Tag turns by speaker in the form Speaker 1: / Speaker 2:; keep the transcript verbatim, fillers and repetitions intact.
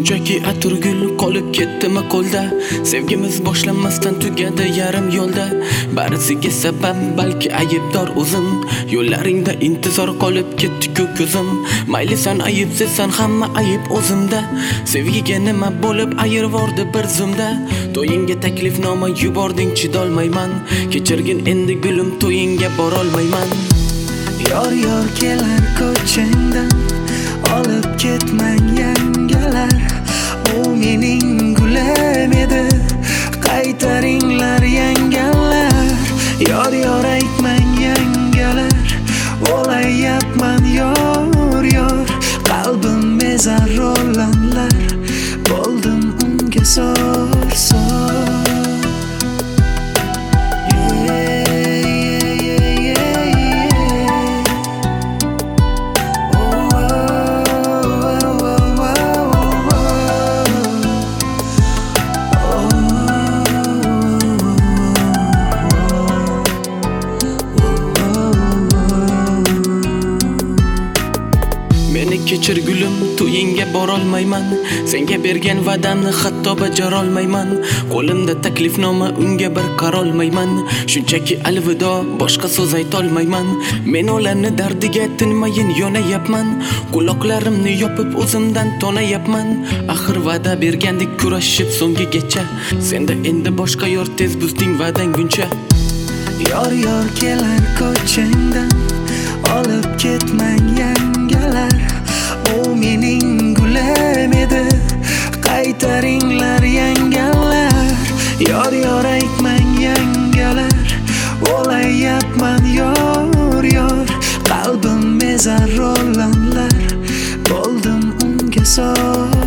Speaker 1: Shunchaki atirgul qolib ketdimi qo'lda. Sevgimiz boshlanmasdan tugadi yarim yo'lda. Barisiga sabab balki aybdor o'zim. Yo'llaringda intizor qolib ketdi-ku ko'zim. Mayli sen aybsisan, hamma ayb o'zimda. Sevgiga nima bo'lib ayirvordi bir zumda. To'yinga taklifnoma yubording, chidolmayman. Kechirgin endi gulim, to'yinga borolmayman.
Speaker 2: Yor yor kelar ko'changdan, olib ketmang yangalar. Bu mening gulim edi, qaytaringlar yangalar. Yor yor aytmang yangalar, o'layapman yor yor. Qalbim mezar ro'lanlar, bo'ldim unga sor sor.
Speaker 1: Kechir gulim, to'yinga borolmayman. Senga bergan va'damni hatto bajarolmayman. Qo'limda taklifnoma, unga bir qarolmayman. Shunchaki alvido, boshqa so'z aytolmayman. Men ularni dardiga tinmayin yonayapman. Quloqlarimni yopib o'zimdan tonayapman. Axir va'da bergandek kurashib so'ngigacha. Senda endi boshqa yor, tez buzding va'danguncha.
Speaker 2: Yor yor kelar ko'changdan, olib ketmang yangalar. Bu mening gulim edi, qaytaringlar yangalar. Yor yor aytmang yangalar, o'layapman yor yor. Qalbim mezar ro'lanlar, bo'ldim unga sor.